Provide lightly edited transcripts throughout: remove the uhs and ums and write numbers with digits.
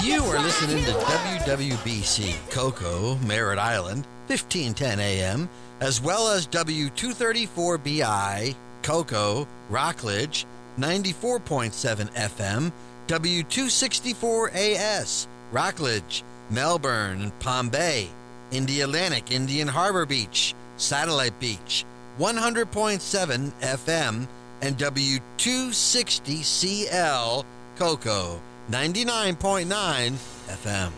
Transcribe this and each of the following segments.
You are listening to WWBC Cocoa, Merritt Island, 1510 AM, as well as W234BI Cocoa, Rockledge, 94.7 FM, W264AS, Rockledge, Melbourne, Palm Bay, Indialantic, Indian Harbor Beach, Satellite Beach, 100.7 FM, and W260CL Cocoa, 99.9 FM.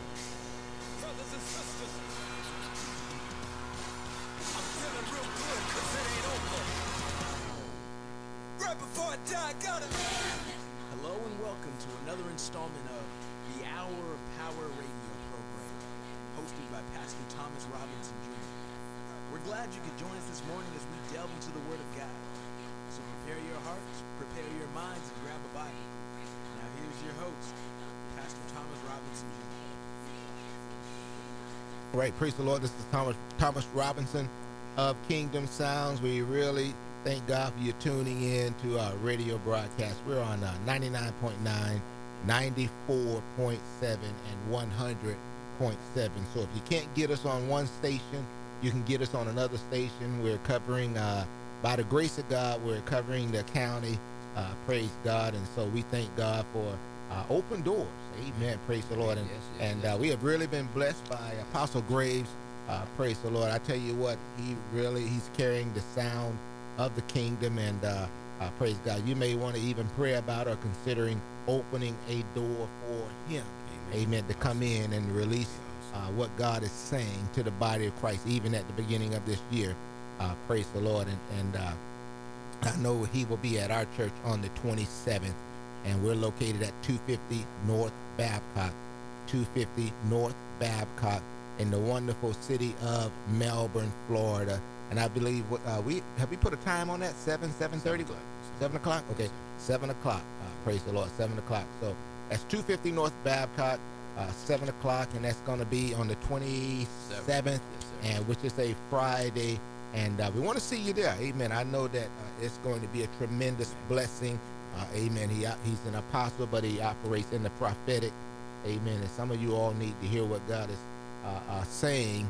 Hello and welcome to another installment of the Hour of Power radio program, hosted by Pastor Thomas Robinson Jr. We're glad you could join us this morning as we delve into the Word of God. So prepare your hearts, prepare your minds, and grab a Bible. Now here's your host, Pastor Thomas Robinson Jr. All right, praise the Lord. This is Thomas Robinson of Kingdom Sounds. We really thank God for you tuning in to our radio broadcast. We're on 99.9, 94.7, and 100.7. So if you can't get us on one station, you can get us on another station. We're covering, by the grace of God, we're covering the county. Praise God. And so we thank God for open doors. Amen. Praise the Lord. And we have really been blessed by Apostle Graves. Praise the Lord. I tell you what, he's carrying the sound of the kingdom, and praise God. You may want to even pray about or considering opening a door for him. Amen. To come in and release what God is saying to the body of Christ, even at the beginning of this year. Praise the Lord. And I know he will be at our church on the 27th, and we're located at 250 North Babcock, 250 North Babcock in the wonderful city of Melbourne, Florida. And I believe we put a time on that, 7:30? 7 o'clock? Okay, 7 o'clock. Praise the Lord, 7 o'clock. So that's 250 North Babcock, 7 o'clock, and that's going to be on the 27th, and which is a Friday. And we want to see you there. Amen. I know that it's going to be a tremendous blessing. Amen. He's an apostle, but he operates in the prophetic. Amen. And some of you all need to hear what God is saying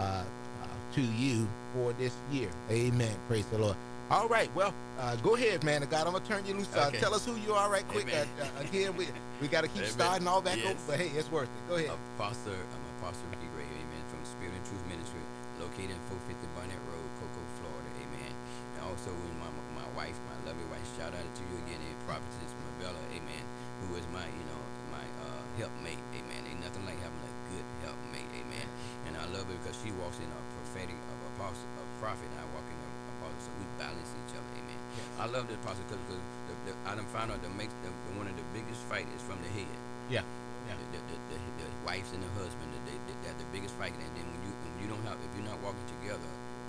to you for this year. Amen. Praise the Lord. All right. Well, go ahead, man of God. I'm going to turn you loose. Okay. Tell us who you are right quick. Again, we got to keep starting all back over, but hey, it's worth it. Go ahead. I'm Apostle Ricky Gray, amen, from Spirit and Truth Ministry, located in 450 Barnett Road, Cocoa, Florida, amen. And also with my wife, my lovely wife, shout out to you again, and prophetess Mabella, amen, who is my helpmate, amen. Ain't nothing like having a good helpmate, amen. And I love her because she walks in a prophetic of apostle, a prophet, and I walk in a apostle, so we balance each other, amen. Yes. I love the apostle because I done found out one of the biggest fight is from the head. Yeah. The wives and the husband, they're the biggest fight, and then when you don't have, if you're not walking together,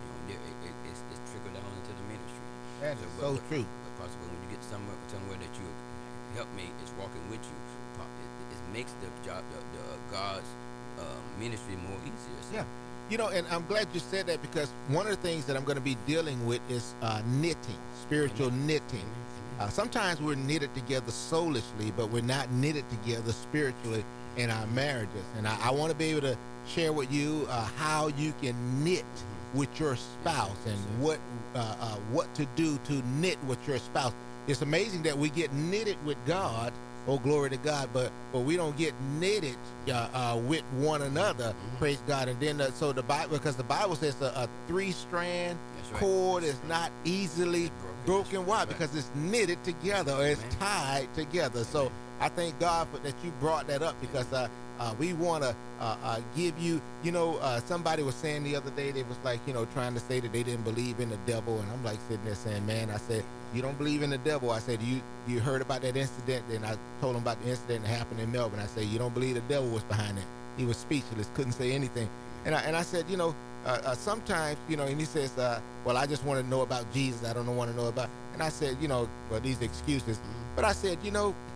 it's trickled down into the ministry. That is so true. Possible when you get somewhere that your helpmate is walking with you, it makes the job, the God's ministry more easier. So. Yeah. You know, and I'm glad you said that, because one of the things that I'm going to be dealing with is knitting, spiritual knitting. Sometimes we're knitted together soulishly, but we're not knitted together spiritually in our marriages. And I want to be able to share with you how you can knit with your spouse, and what to do to knit with your spouse. It's amazing that we get knitted with God, oh glory to God, but we don't get knitted with one another. Praise God. And then so the Bible, because the Bible says a three-strand cord is not easily broken. Why? Because it's knitted together, or it's tied together. So I thank God that you brought that up, because we want to give you, somebody was saying the other day, they was like, trying to say that they didn't believe in the devil. And I'm like sitting there saying, man, I said, you don't believe in the devil. I said, you heard about that incident? And I told him about the incident that happened in Melbourne. I said, you don't believe the devil was behind it. He was speechless, couldn't say anything. And I said, sometimes, and he says, well, I just want to know about Jesus. I don't want to know about. And I said, well, these excuses. But I said,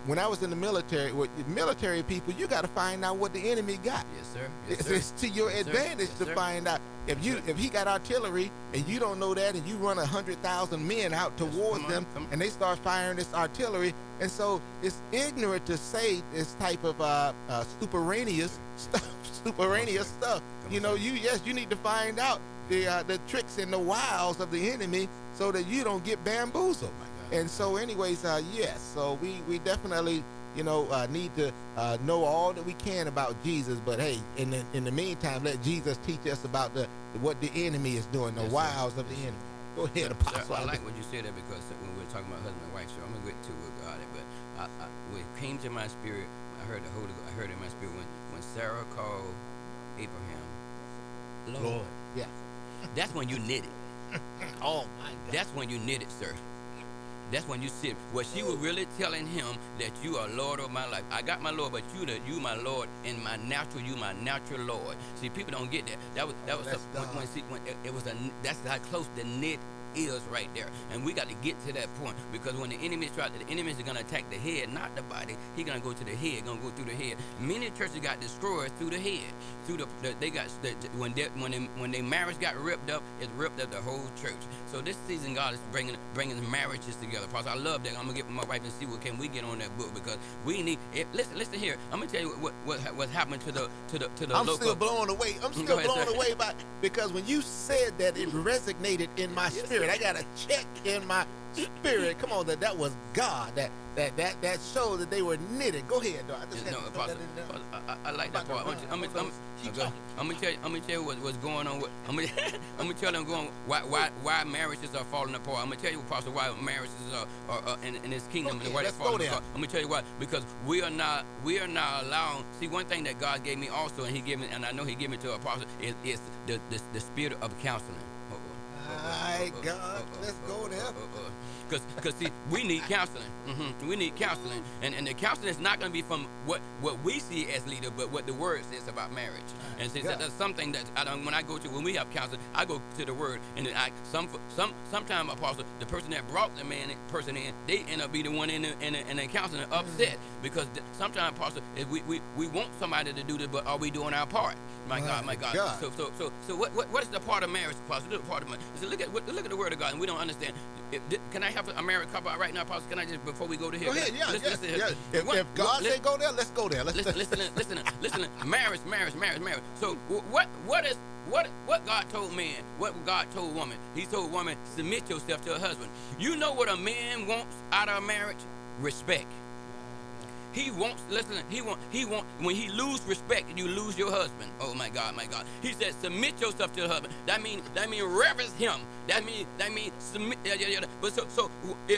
when I was in the military, with military people, you got to find out what the enemy got. Yes, sir. Yes, It's, sir. it's to your Yes, sir. advantage Yes, to sir. find out if he got artillery and you don't know that, and you run 100,000 men out towards come on, them, come on. and they start firing this artillery, and so it's ignorant to say this type of stuperaneous stuff. Stuperaneous stuff. You know, you need to find out the tricks and the wiles of the enemy so that you don't get bamboozled. And so, anyways, yes. So we definitely, need to know all that we can about Jesus. But hey, in the meantime, let Jesus teach us about what the enemy is doing, the Yes, sir. wiles of the enemy. Go ahead, Apostle. I like what you said there, because when we were talking about husband and wife, so I'm gonna get to God. But when it came to my spirit, I heard in my spirit when Sarah called Abraham Lord. Yeah. That's when you knit it. Oh my God. That's when you knit it, sir. That's when you sit. Well, she was really telling him that you are Lord of my life. I got my Lord, but you my Lord, and my natural, you my natural Lord. See, people don't get that. That was that's when it was that's how close the knit is right there. And we got to get to that point, because when the enemy is gonna attack the head, not the body. He gonna go to the head, gonna go through the head. Many churches got destroyed through the head. When their marriage got ripped up, it ripped up the whole church. So this season, God is bringing marriages together. Pastor, I love that. I'm gonna get with my wife and see what can we get on that book, because we need. Listen here. I'm gonna tell you what's happening to the I'm local. still blown away. I'm still Go ahead, blown sir. away because when you said that, it resonated in my spirit. I got a check in my spirit. Come on, that was God. That showed that they were knitted. Go ahead, though. I just had No, to throw Apostle, that in there. I like that part. I'm gonna tell you what's going on. I'm gonna tell them why marriages are falling apart. I'm gonna tell you, Apostle, why marriages are in this kingdom and why they're let's go falling there. apart. I'm gonna tell you why. Because we are not allowing. See, one thing that God gave me also, and He gave me, and I know He gave me to Apostle, is the spirit of counseling. My God, let's go there. Because see, we need counseling. We need counseling, and the counseling is not going to be from what we see as leader, but what the Word says about marriage. And see, that's something that when we have counseling, I go to the Word, and then sometimes, Apostle, the person that brought the person in, they end up be the one in the counseling upset, because sometimes, Apostle, we want somebody to do this, but are we doing our part? My God. So what is the part of marriage, Apostle? The part of marriage. So look at the Word of God, and we don't understand. Can I have a married couple out right now, Apostle? Can I just, before we go to here? Go ahead, Listen here. If God say go there, let's go there. Listen. Marriage. So what God told man? What God told woman? He told woman, submit yourself to her husband. You know what a man wants out of a marriage? Respect. He wants, when he lose respect, you lose your husband. Oh my God. He said, submit yourself to the husband. That mean reverence him. That mean submit. Yeah. But so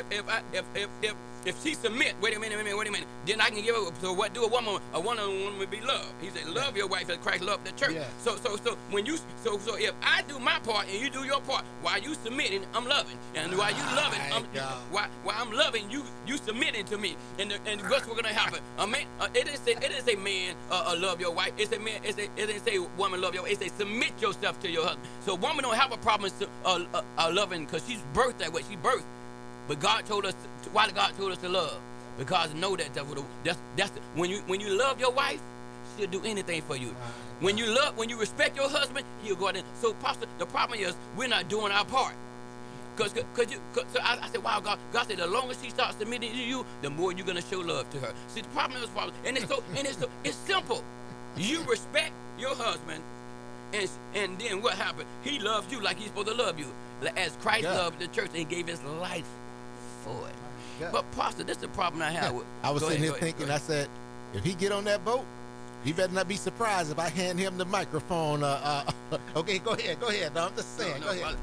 if she submit, wait a minute, then I can give her. So what do a woman? A woman would be loved. He said, love your wife as Christ loved the church. Yeah. So when you so if I do my part and you do your part, while you submitting, I'm loving, and while you loving, while I'm loving, you submitting to me, and what's gonna happen? A man, it didn't say man love your wife. It didn't say woman love your wife. It say submit yourself to your husband. So woman don't have a problem loving, because she's birthed that way. She birthed. But God told us. Why did God told us to love? Because know that's when you love your wife, she'll do anything for you. When you respect your husband, he'll go out. So, Pastor, the problem is we're not doing our part. So I said, wow, God said, the longer she starts submitting to you, the more you're gonna show love to her. See, the problem is, and it's simple. You respect your husband, and then what happened? He loves you like he's supposed to love you, as Christ loved the church and gave his life for it. Yeah. But Pastor, this is the problem I have with. I was sitting here thinking. I said, if he get on that boat, he better not be surprised if I hand him the microphone. Okay, go ahead. No, I'm just saying. Go ahead.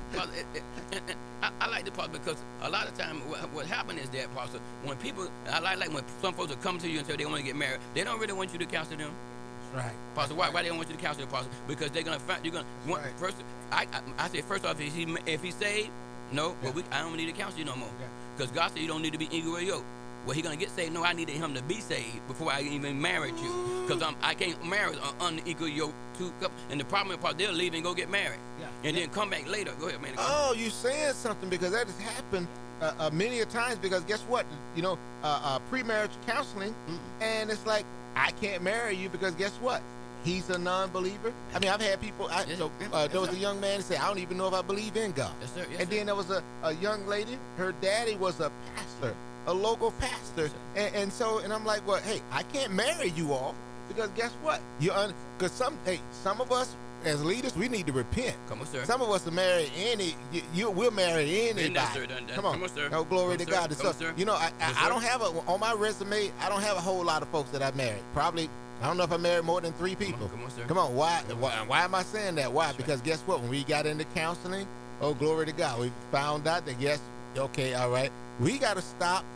I like the part, because a lot of time what happened is that, Pastor, when people, I like when some folks will come to you and say they want to get married, they don't really want you to counsel them. Right. Pastor, why they don't want you to counsel them, Pastor? Because they're gonna find first. I say first off, if he saved, no, well I don't need to counsel you no more. Because God said you don't need to be equal yoked. Well, he gonna get saved. No, I needed him to be saved before I even married you. Because I can't marry an unequal yoke two couple. And the problem is, they'll leave and go get married, and then come back later. Go ahead, man. Oh, you saying something, because that has happened many a times, because guess what? Pre-marriage counseling, and it's like, I can't marry you because guess what? He's a non-believer. I mean, I've had people. There was a young man that said, "I don't even know if I believe in God." Yes, sir. Yes, and then there was a young lady. Her daddy was a pastor, a local pastor, and I'm like, well, hey, I can't marry you all because guess what? Because some of us as leaders, we need to repent. Come on, sir. Some of us will marry we'll marry anybody. Come on, sir. No, glory to God. Come on, sir. I don't have on my resume. I don't have a whole lot of folks that I've married. Probably, I don't know if I married more than 3 people. Come on, sir. Come on. Why am I saying that? Why? Because guess what? When we got into counseling, oh, glory to God, we found out that okay, all right, we got to stop,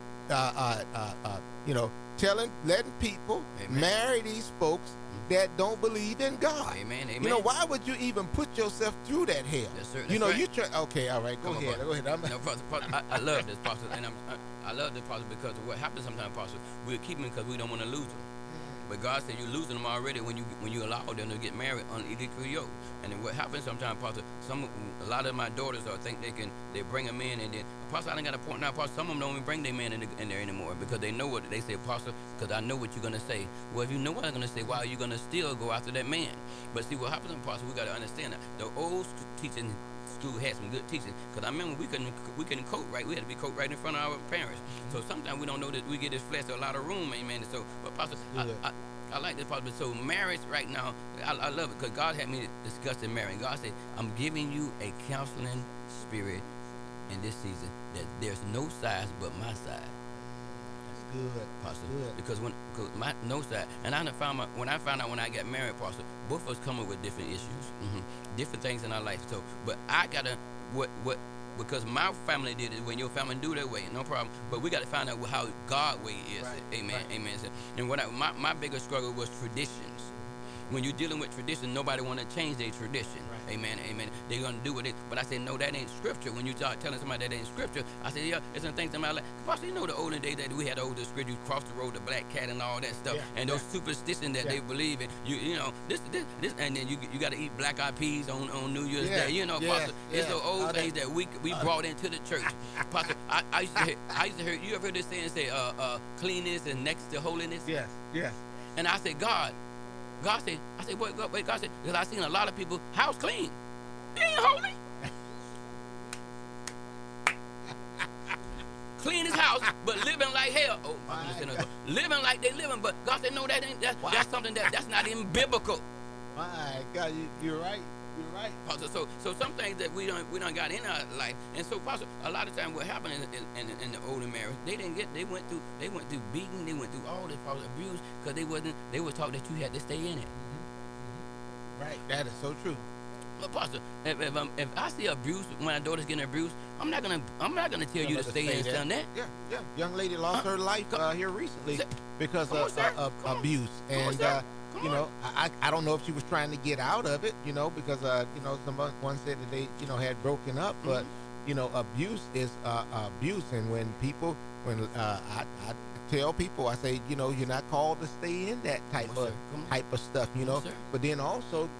letting people marry these folks that don't believe in God. Amen. Why would you even put yourself through that hell? Yes, sir. Right. Okay, all right, go ahead. Pastor, I love this, Pastor, and I love this, Pastor, because of what happens sometimes, Pastor. We'll keep them because we don't want to lose them. But God said you're losing them already when you allow them to get married on illegal yoke. And then what happens sometimes, Pastor, a lot of my daughters think they bring them in, and then, Pastor, I done got a point now, Pastor, some of them don't even bring their man in there anymore because they know what they say, Pastor, because I know what you're going to say. Well, if you know what I'm going to say, why are you going to still go after that man? But see, what happens, Pastor, we got to understand that the old teaching school had some good teaching, because I remember we couldn't coat right. We had to be coat right in front of our parents. So sometimes we don't know that we get this flesh a lot of room, amen. So, but Pastor, I like this, Pastor. So marriage right now, I love it because God had me discussing marriage. God said, I'm giving you a counseling spirit in this season that there's no size but my side. Good, Pastor. good. Because my no side, and when I found out when I got married, Pastor, both of us come up with different issues, different things in our life. So, but I gotta because my family did it. When your family do their way, no problem. But we got to find out how God way is. Right. Amen. Right. Amen. And my biggest struggle was traditions. When you're dealing with tradition, nobody want to change their tradition. Right. Amen, amen. They're going to do it. But I said, no, that ain't scripture. When you start telling somebody that ain't scripture, I said, yeah, there's some things in my life. Pastor, the olden days that we had older scripture, you cross the road, the black cat and all that stuff. Yeah. And those superstitions that they believe in. This, and then you got to eat black-eyed peas on New Year's Day. Pastor, it's those old things that we brought into the church. Pastor, I used to hear, you ever heard this saying, cleanness is next to holiness? Yes, yes. And I said, God said, wait, God said, because I seen a lot of people house clean. They ain't holy. Clean his house, but living like hell. Oh, living like they living, but God said, no, that's something that's not even biblical. My God, you're right. You're right. Pastor, so some things that we don't got in our life, and so Pastor, a lot of times what happened in the older marriage, they went through beating, they went through all this abuse because they were taught that you had to stay in it. Right, that is so true. But Pastor, if I see abuse when my daughter's getting abused, I'm not gonna tell you to stay in and that. Yeah. Young lady lost her life here recently because of abuse, and I don't know if she was trying to get out of it, because someone said that they had broken up, but abuse is abuse, and when I tell people, I say, you're not called to stay in that type of stuff, but then also,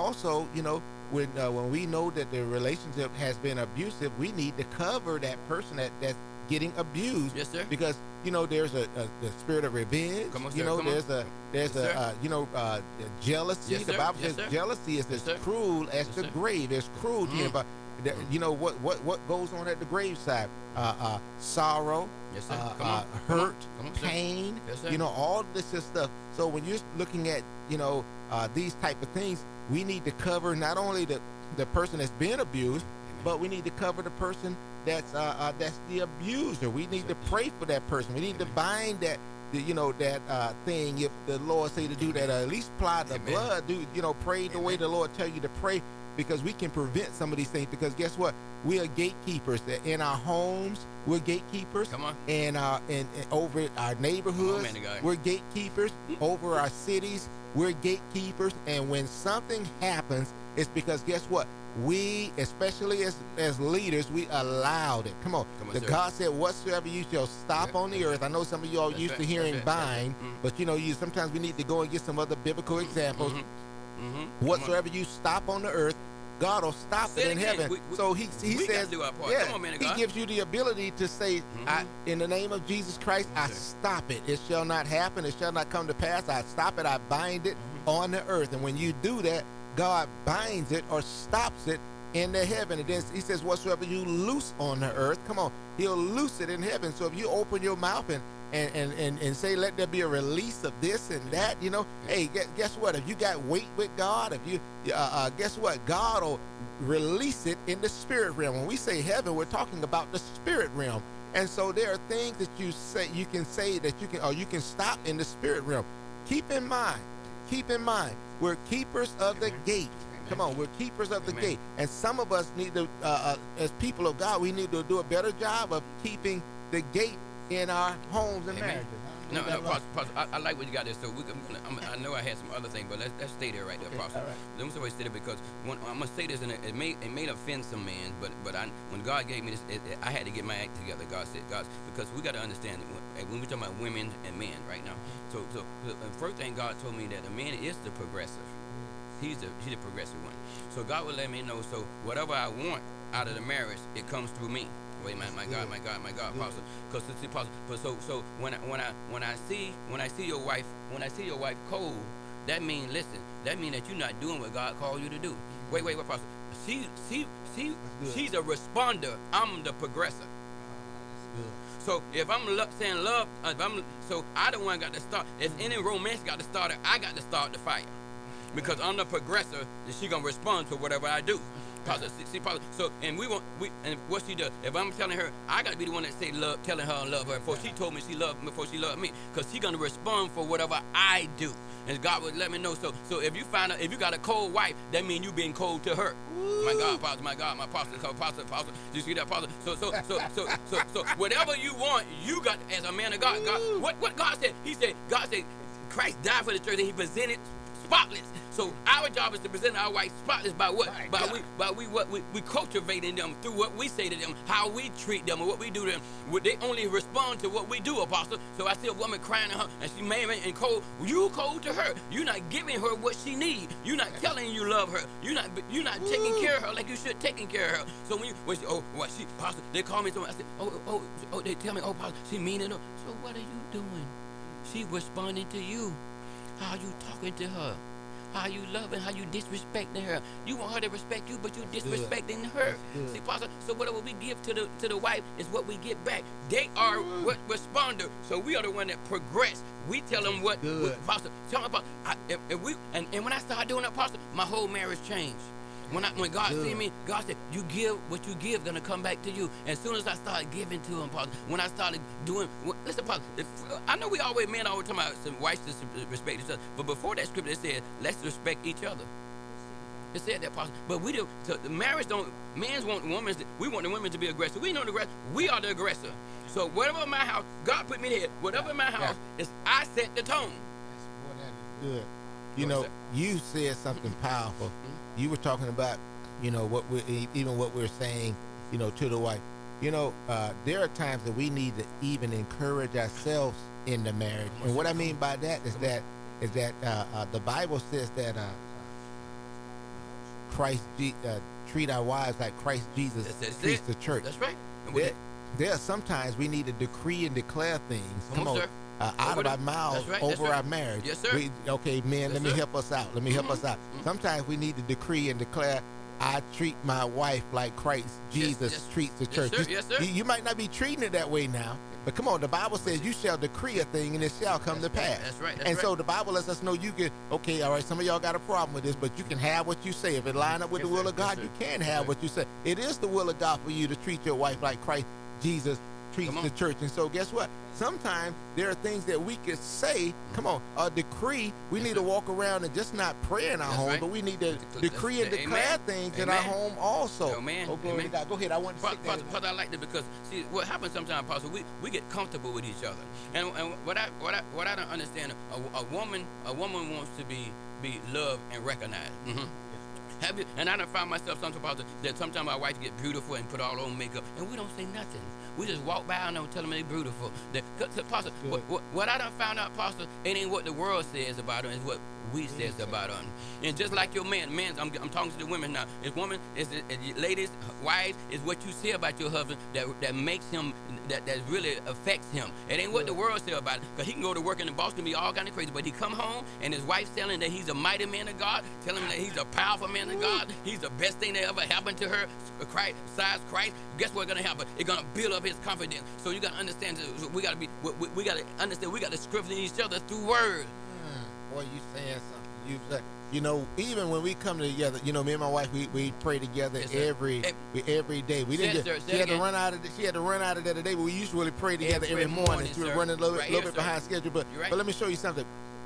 when we know that the relationship has been abusive, we need to cover that person that's getting abused. Yes, sir. Because there's the spirit of revenge. Come on, sir. There's jealousy. Yes, the Bible says jealousy is as cruel as the grave. There's cruelty about. What goes on at the graveside? Sorrow, yes, sir. Hurt, pain. Yes, sir. All this is stuff. So when you're looking at these type of things, we need to cover not only the person that's been abused, but we need to cover the person that's the abuser. We need to pray for that person. We need to bind that thing. If the Lord say to do that, at least apply the blood. Pray the way the Lord tell you to pray, because we can prevent some of these things. Because guess what? We are gatekeepers. In our homes, we're gatekeepers. Come on. And over our neighborhoods, we're gatekeepers. Over our cities, we're gatekeepers. And when something happens, it's because guess what? We, especially as leaders, we allowed it. Come on, God said, whatsoever you shall stop on the earth. I know some of you all used to hearing bind, but sometimes we need to go and get some other biblical examples. Whatsoever you stop on the earth God will stop Say it it in again. heaven. We So he we gotta says, do our part. yeah, Come on, man of he God. gives you the ability to say, in the name of Jesus Christ, I stop it. It shall not happen. It shall not come to pass. I stop it. I bind it on the earth. And when you do that, God binds it or stops it in the heaven. And then he says, whatsoever you loose on the earth, come on, he'll loose it in heaven. So if you open your mouth and say, let there be a release of this and that, hey, guess what? If you got weight with God, if you, guess what? God will release it in the spirit realm. When we say heaven, we're talking about the spirit realm. And so there are things that you can say that you can stop in the spirit realm. Keep in mind, we're keepers of the gate. Come on, we're keepers of the gate. And some of us need to, as people of God, we need to do a better job of keeping the gate in our homes and marriages. No, Pastor, I like what you got there. So I know I had some other things, but let's stay there right there, Pastor. All right. Let me say there because I'm gonna say this, and it may offend some men, but when God gave me this, I had to get my act together. God said, because we got to understand that when we're talking about women and men right now. So the first thing God told me that a man is the progressive. He's the progressive one. So God will let me know. So whatever I want out of the marriage, it comes through me. Wait, my God, Pastor. Because see, Pastor. But so when I see your wife cold, that means that you're not doing what God called you to do. Wait, Pastor. She's a responder. I'm the progressor. So if I'm saying love, so I the one got to start. If any romance got to start it, I got to start the fire. Because I'm the progressor, and she gonna respond to whatever I do. Pastor, see, Pastor. So, and and what she does. If I'm telling her, I gotta be the one that say love, telling her I love her before she told me she loved me, before she loved me, because she gonna respond for whatever I do. And God would let me know. So if you find out if you got a cold wife, that means you being cold to her. Ooh. My God, Pastor, my Pastor. You see that, Pastor? So whatever you want, you got as a man of God. What God said? God said, Christ died for the church and He presented spotless. So our job is to present our wife spotless by what? We cultivating them through what we say to them, how we treat them, and what we do to them. They only respond to what we do, Apostle. So I see a woman crying to her, and she mad and cold. You cold to her. You're not giving her what she needs. You're not telling her you love her. You're not taking care of her like you should taking care of her. So when she Pastor, they call me someone. I said, they tell me, Pastor, she meaning it. So what are you doing? She responding to you. How you talking to her? How you loving? How you disrespecting her? You want her to respect you, but you disrespecting her. See, Pastor. So whatever we give to the wife is what we get back. They are what responder. So we are the one that progress. We tell them what Pastor. Tell them about. And when I started doing that, Pastor, my whole marriage changed. When God see me, God said, you give what you give, gonna come back to you. As soon as I started giving to him, Pastor, when I started doing, listen, Pastor, I know we always, men always talking about some wives to respect each other, but before that scripture, it said, let's respect each other. It said that, Pastor. But we do, so the marriage don't, men want women, we want the women to be aggressive. We know the aggressor, we are the aggressor. So whatever in my house, God put me there, whatever in my house, is I set the tone. Good. You know, you said something powerful. You were talking about, what we're saying, to the wife. There are times that we need to even encourage ourselves in the marriage. And what I mean by that is that the Bible says that Christ treat our wives like Christ Jesus treats the church. That's right. There are sometimes we need to decree and declare things. Come on, sir. Out of our mouths over our marriage. Yes, sir. Men, let me help us out. Sometimes we need to decree and declare, I treat my wife like Christ Jesus treats the church. Yes, sir. You might not be treating it that way now, but come on, the Bible says you shall decree a thing and it shall come to pass. That's right. And so the Bible lets us know you can, all right, some of y'all got a problem with this, but you can have what you say. If it line up with the will of God, you can have what you say. It is the will of God for you to treat your wife like Christ Jesus treats the church. And so guess what? Sometimes there are things that we could say, a decree. We need to walk around and just not pray in our home, but we need to decree and declare things in our home also. Amen. Oh, glory to God. Go ahead. I want to Pastor, I like that because see what happens sometimes, Pastor. We get comfortable with each other, and what I don't understand, a woman wants to be loved and recognized. Have you? And I done found myself sometimes, Pastor, that sometimes my wife get beautiful and put all on makeup, and we don't say nothing. We just walk by and don't tell them they're beautiful. Pastor, Good. what I done found out, Pastor, it ain't what the world says about them, it's what we says about them. And just like your man, I'm talking to the women now. If woman, ladies, wives, is what you say about your husband that makes him, that really affects him. It ain't what the world say about it. Because he can go to work and the boss can be all kind of crazy. But he come home and his wife's telling that he's a mighty man of God, telling him that he's a powerful man of God. He's the best thing that ever happened to her, besides Christ. Guess what's going to happen? It's going to build up his confidence. So you got to understand, we got to understand, we got to strengthen each other through word. Boy, you saying something. You know, even when we come together, you know, me and my wife, we pray together every day. We didn't. She had to run out of there today, but we usually pray together every morning. She was running a little bit behind schedule, but let me show you something.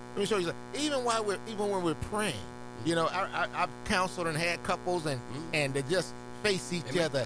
Even when we're praying, you know, I've counseled and had couples and they just face each other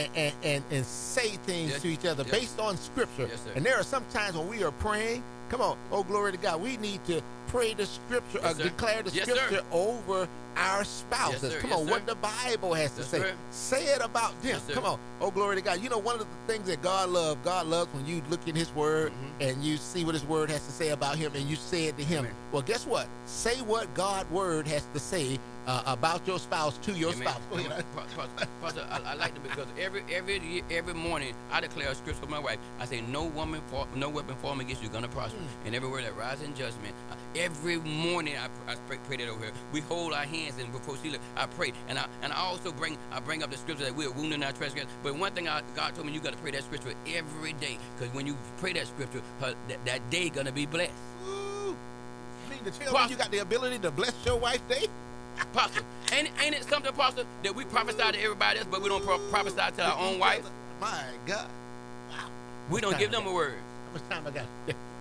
and say things to each other based on Scripture. Yes, and there are some times when we are praying. Come on, oh glory to God. We need to pray the Scripture, declare the Scripture over our spouses. Come on, what the Bible has to say. Say it about them. Come on, oh glory to God. You know, one of the things that God loves when you look in His Word and you see what His Word has to say about Him and you say it to Him. Amen. Well, guess what? Say what God's Word has to say about your spouse to your spouse. Go ahead. Pastor, I like them because every morning I declare a scripture for my wife. I say, no weapon formed against you gonna prosper. And every word that rises in judgment, every morning I pray that over here. We hold our hands and before she look, I pray. And I also bring up the scripture that we are wounded in our trespasses. But one thing God told me, you got to pray that scripture every day, because when you pray that scripture, that day gonna be blessed. Ooh. You mean to tell me you got the ability to bless your wife's day? Pastor, ain't it something, Pastor, that we prophesy to everybody else, but we don't prophesy to our own wife? My God. Wow. We don't give them a word. How much time I got?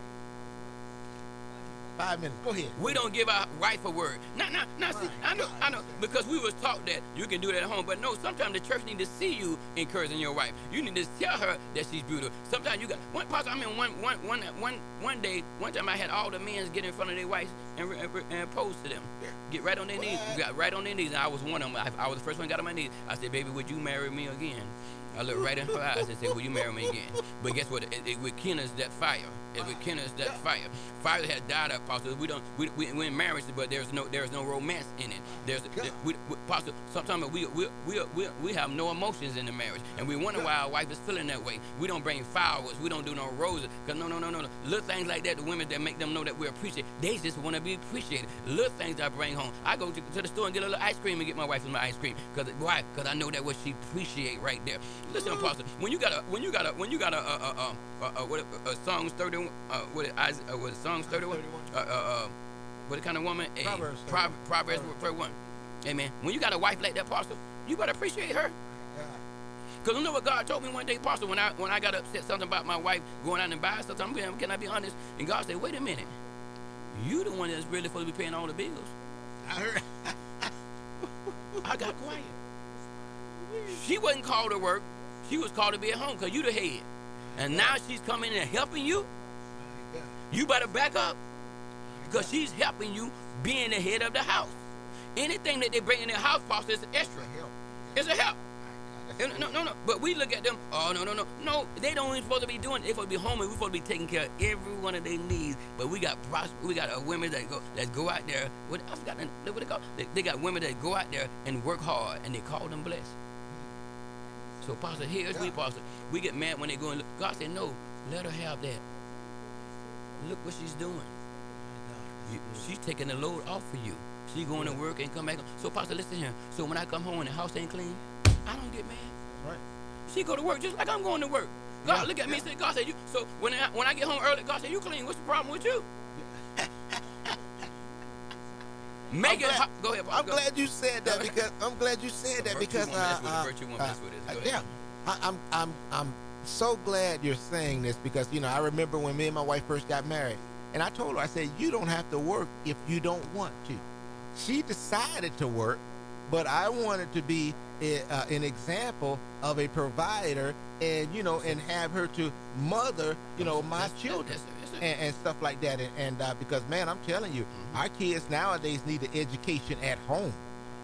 5 minutes. Go ahead. We don't give our wife a word. Now, see, I know, because we was taught that you can do that at home, but no, sometimes the church need to see you encouraging your wife. You need to tell her that she's beautiful. Sometimes you got one pastor. I mean, one time I had all the men get in front of their wives and pose to them, get right on their knees. You got right on their knees, and I was one of them. I was the first one that got on my knees. I said, "Baby, would you marry me again?" I looked right in her eyes and said, "Will you marry me again?" But guess what? It rekindles that fire. It rekindles that fire. Fire had died up, Pastor. We in marriage, but there's no romance in it. Pastor, sometimes we have no emotions in the marriage, and we wonder why our wife is feeling that way. We don't bring flowers. We don't do no roses. Cause no. Little things like that, the women that make them know that we appreciate. They just want to be appreciated. Little things I bring home. I go to the store and get a little ice cream and get my wife some ice cream. Why? Because I know that what she appreciate right there. Listen, Pastor, when you got a Psalms 31, Psalms 31, what kind of woman? Proverbs 31. Amen. When you got a wife like that, Pastor, you better appreciate her. Because you know what God told me one day, Pastor, when I got upset something about my wife going out and buying something, can I be honest? And God said, wait a minute. You the one that's really supposed to be paying all the bills. I heard. I got quiet. She wasn't called to work. She was called to be at home because you the head. And now she's coming in and helping you. You better back up, because she's helping you being the head of the house. Anything that they bring in their house, Pastor, is extra. It's a help. No. But we look at them, oh, no. They don't even supposed to be doing it. They're supposed to be home, and we're supposed to be taking care of every one of their needs. But we got women that go out there. I forgot what they call it. They got women that go out there and work hard, and they call them blessed. So, Pastor, here's me, Pastor. We get mad when they go and look. God said, no, let her have that. Look what she's doing. She's taking the load off for you. She's going to work and come back. So, Pastor, listen here. So when I come home and the house ain't clean, I don't get mad. Right. She go to work just like I'm going to work. God look at me and say, God said, you. So when I get home early, God said, you clean. What's the problem with you? Go ahead. I'm glad you said that because I'm so glad you're saying this, because I remember when me and my wife first got married, and I told her, I said, you don't have to work if you don't want to. She decided to work, but I wanted to be an example of a provider, and and have her to mother my children and stuff like that, and because man, I'm telling you, our kids nowadays need an education at home.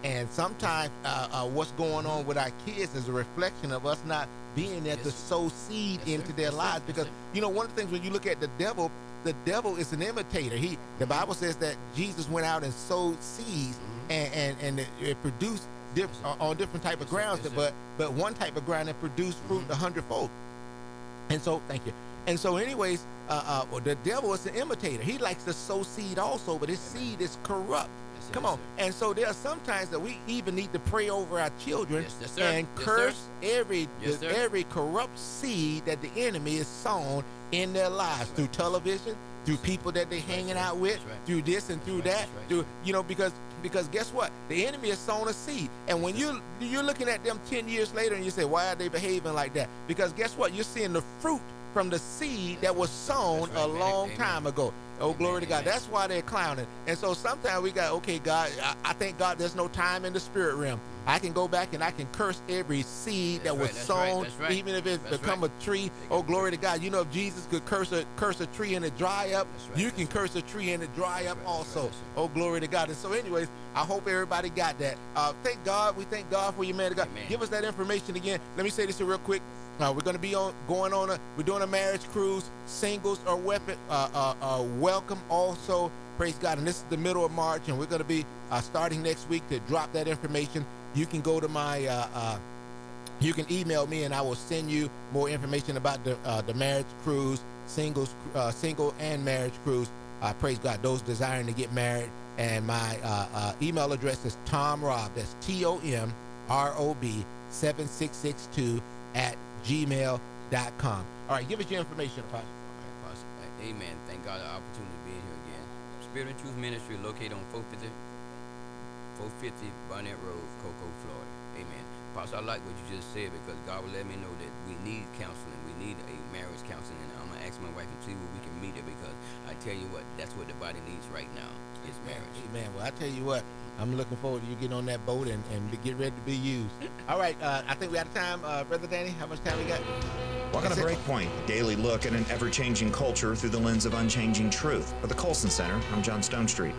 And sometimes what's going on with our kids is a reflection of us not being there to sow seed into their lives. Because, one of the things when you look at the devil is an imitator. The Bible says that Jesus went out and sowed seeds, and it produced on different type of grounds, but one type of ground that produced fruit 100-fold. And so, thank you. And so, anyways, the devil is an imitator. He likes to sow seed also, but his seed is corrupt. Come on. And so there are some times that we even need to pray over our children and curse every corrupt seed that the enemy is sown in their lives through television, through people that they're hanging out with, through this and through that, through, because guess what? The enemy has sown a seed. And when you're looking at them 10 years later and you say, why are they behaving like that? Because guess what? You're seeing the fruit from the seed that was sown a long time ago. Oh, glory to God. That's why they're clowning. And so sometimes we got, okay, God, I thank God there's no time in the spirit realm. I can go back and I can curse every seed that was sown, even if it's become a tree. Oh, glory to God. If Jesus could curse a tree and it dry up, you can curse a tree and it dry up also. Oh, glory to God. And so anyways, I hope everybody got that. Thank God. We thank God for you, man of God. Amen. Give us that information again. Let me say this real quick. We're going to be we're doing a marriage cruise. Singles are welcome also. Praise God. And this is the middle of March, and we're going to be starting next week to drop that information. You can go to you can email me, and I will send you more information about the marriage cruise, single and marriage cruise. Praise God. Those desiring to get married. And my email address is TomRob. That's TOMROB 7662 @gmail.com. All right, give us your information, Apostle. All right, Apostle. Amen. Thank God for the opportunity to be in here again. Spirit and Truth Ministry located on 450 Barnett Road, Cocoa, Florida. Amen. Apostle, I like what you just said, because God will let me know that we need counseling. We need a marriage counseling. And I'm going to ask my wife and see where we can meet her, because I tell you what, that's what the body needs right now is marriage. Amen. Well, I tell you what, I'm looking forward to you getting on that boat and get ready to be used. All right, I think we out of time. Brother Danny, how much time we got? Welcome to Breakpoint, a daily look at an ever-changing culture through the lens of unchanging truth. For the Colson Center, I'm John Stonestreet.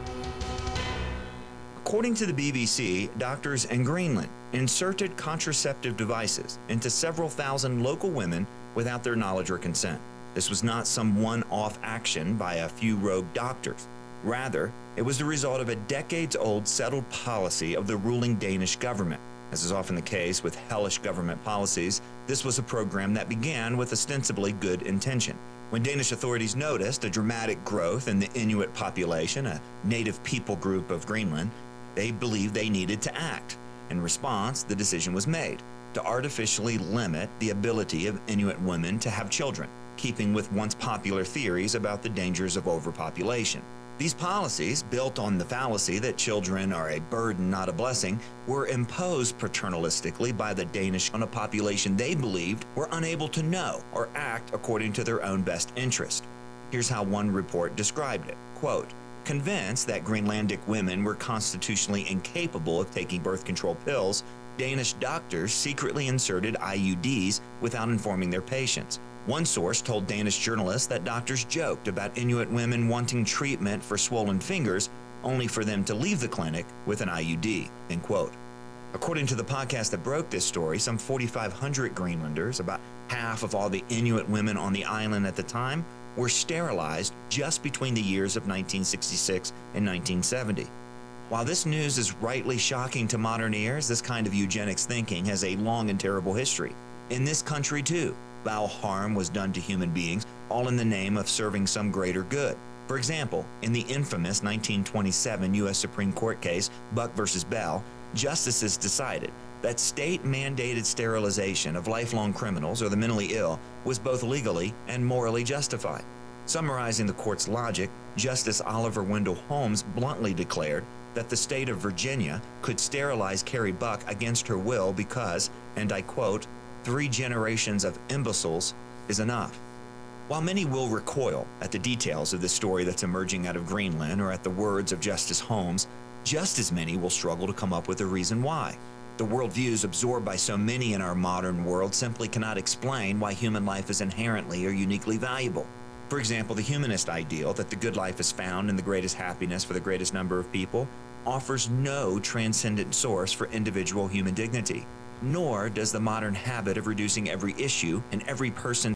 According to the BBC, doctors in Greenland inserted contraceptive devices into several thousand local women without their knowledge or consent. This was not some one-off action by a few rogue doctors. Rather, it was the result of a decades-old settled policy of the ruling Danish government. As is often the case with hellish government policies, this was a program that began with ostensibly good intention. When Danish authorities noticed a dramatic growth in the Inuit population, a native people group of Greenland, they believed they needed to act. In response, the decision was made to artificially limit the ability of Inuit women to have children, keeping with once popular theories about the dangers of overpopulation. These policies, built on the fallacy that children are a burden, not a blessing, were imposed paternalistically by the Danish on a population they believed were unable to know or act according to their own best interest. Here's how one report described it. Quote, convinced that Greenlandic women were constitutionally incapable of taking birth control pills, Danish doctors secretly inserted IUDs without informing their patients. One source told Danish journalists that doctors joked about Inuit women wanting treatment for swollen fingers, only for them to leave the clinic with an IUD, end quote. According to the podcast that broke this story, some 4,500 Greenlanders, about half of all the Inuit women on the island at the time, were sterilized just between the years of 1966 and 1970. While this news is rightly shocking to modern ears, this kind of eugenics thinking has a long and terrible history. In this country, too, foul harm was done to human beings, all in the name of serving some greater good. For example, in the infamous 1927 U.S. Supreme Court case, Buck versus Bell, justices decided that state-mandated sterilization of lifelong criminals or the mentally ill was both legally and morally justified. Summarizing the court's logic, Justice Oliver Wendell Holmes bluntly declared that the state of Virginia could sterilize Carrie Buck against her will because, and I quote, 3 generations of imbeciles is enough. While many will recoil at the details of this story that's emerging out of Greenland or at the words of Justice Holmes, just as many will struggle to come up with a reason why. The worldviews absorbed by so many in our modern world simply cannot explain why human life is inherently or uniquely valuable. For example, the humanist ideal that the good life is found in the greatest happiness for the greatest number of people offers no transcendent source for individual human dignity, nor does the modern habit of reducing every issue and every person